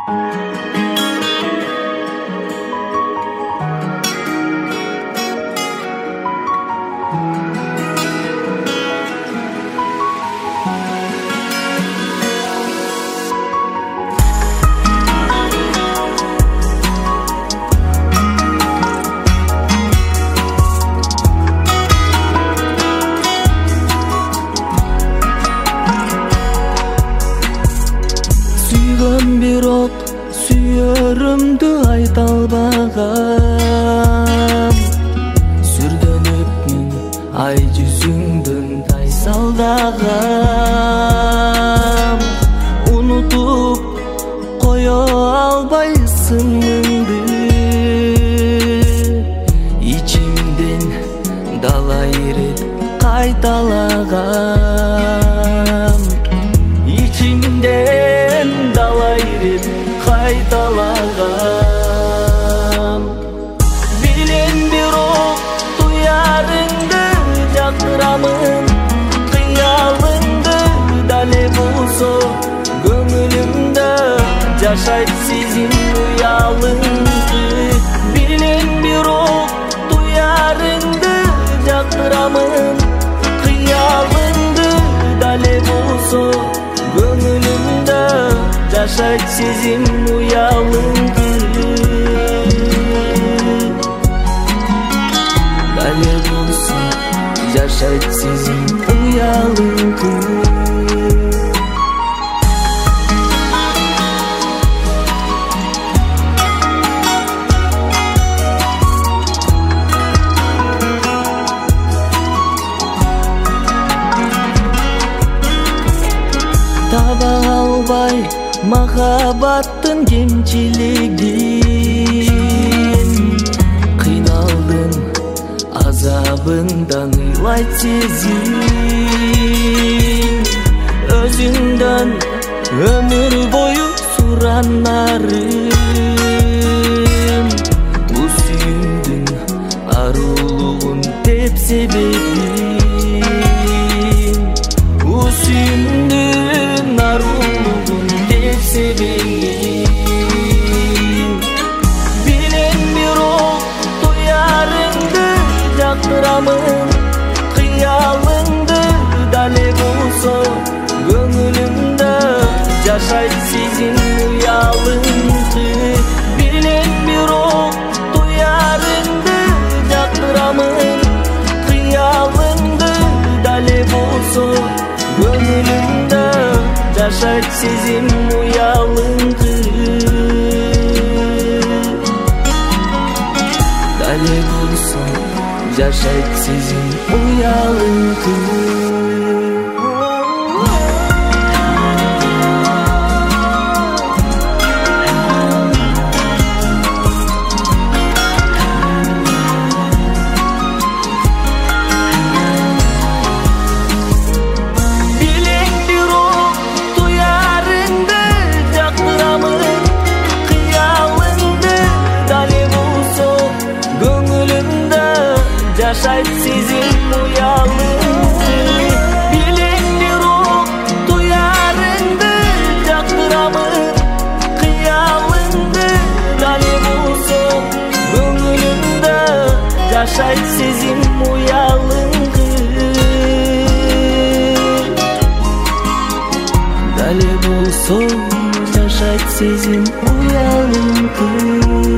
Бирок сүйөрүмдү айта албагам, сүрдөнүпмүн ай жүзүңдөн тайсалдагам. Унутуп кое албайсың мынды, ичимден дала ирет кайталагам. Ичимден дала ирет кайталагам. Билем бирок туярыңды жактырамын, кыялыңды дале болсо көңүлүмдө жашайт сезим уялыңды. Билем бирок туярыңды жактырамын, кыялыңды дале болсо көңүлүмдө жашайт сезим уялыңды. Дале болсо жашайт сезим уялыңды. Таба албай махабаттын кемчилигин, кыйналдым азабындан ыйлайт сезим. Өзүңдөн өмүр бою суранарым, бул сүйүүмдүн арулугун деп себебим. Бул сүйүүмдүн арулугун деп себебим. Билем бирок туярыңды жактырамын, кыялыңды дале болсо көңүлүмдө жашайт сезим уялыңды. Билем бирок туярыңды жактырамын, кыялыңды дале болсо көңүлүмдө жашайт сезим уялыңды. Дале болсо жашайт сезим уялыңды. Жашайт сезим уялыңды. Билем бирок туярыңды жактырамын, кыялыңды дале болсо көңүлүмдө жашайт сезим уялыңды. Дале болсо жашайт сезим уялыңды.